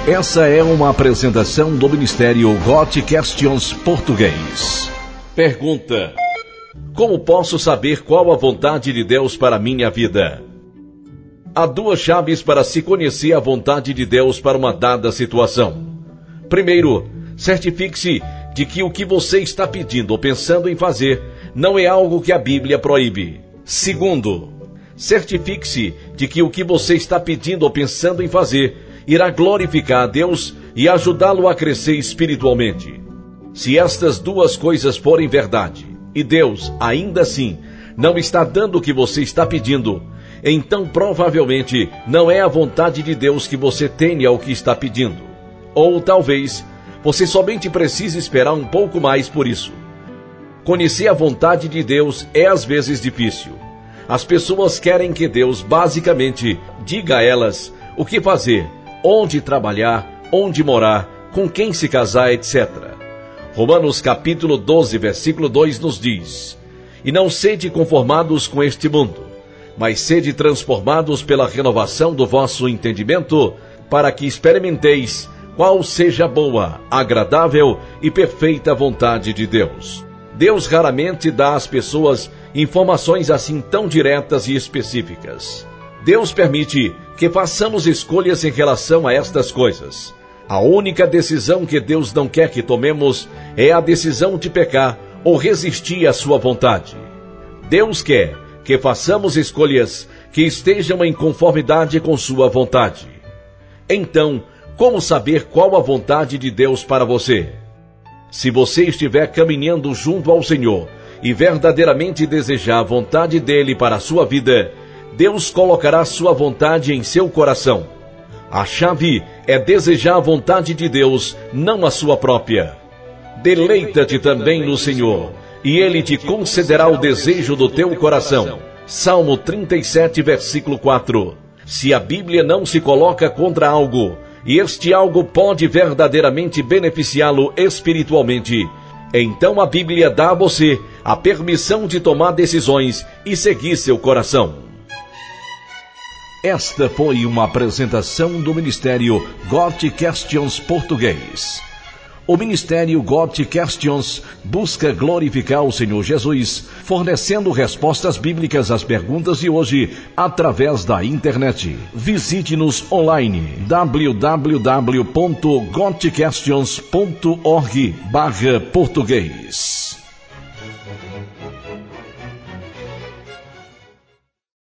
Essa é uma apresentação do Ministério Got Questions Português. Pergunta: como posso saber qual a vontade de Deus para a minha vida? Há duas chaves para se conhecer a vontade de Deus para uma dada situação. Primeiro, certifique-se de que o que você está pedindo ou pensando em fazer não é algo que a Bíblia proíbe. Segundo, certifique-se de que o que você está pedindo ou pensando em fazer irá glorificar a Deus e ajudá-lo a crescer espiritualmente. Se estas duas coisas forem verdade, e Deus, ainda assim, não está dando o que você está pedindo, então provavelmente não é a vontade de Deus que você tenha o que está pedindo. Ou talvez você somente precise esperar um pouco mais por isso. Conhecer a vontade de Deus é às vezes difícil. As pessoas querem que Deus basicamente diga a elas o que fazer, onde trabalhar, onde morar, com quem se casar, etc. Romanos capítulo 12, versículo 2 nos diz: e não sede conformados com este mundo, mas sede transformados pela renovação do vosso entendimento, para que experimenteis qual seja a boa, agradável e perfeita vontade de Deus. Deus raramente dá às pessoas informações assim tão diretas e específicas. Deus permite que façamos escolhas em relação a estas coisas. A única decisão que Deus não quer que tomemos é a decisão de pecar ou resistir à sua vontade. Deus quer que façamos escolhas que estejam em conformidade com sua vontade. Então, como saber qual a vontade de Deus para você? Se você estiver caminhando junto ao Senhor e verdadeiramente desejar a vontade dele para a sua vida, Deus colocará sua vontade em seu coração. A chave é desejar a vontade de Deus, não a sua própria. Deleita-te também no Senhor, e Ele te concederá o desejo do teu coração. Salmo 37, versículo 4. Se a Bíblia não se coloca contra algo, e este algo pode verdadeiramente beneficiá-lo espiritualmente, então a Bíblia dá a você a permissão de tomar decisões e seguir seu coração. Esta foi uma apresentação do Ministério Got Questions Português. O Ministério Got Questions busca glorificar o Senhor Jesus, fornecendo respostas bíblicas às perguntas de hoje através da internet. Visite-nos online www.gotquestions.org/português.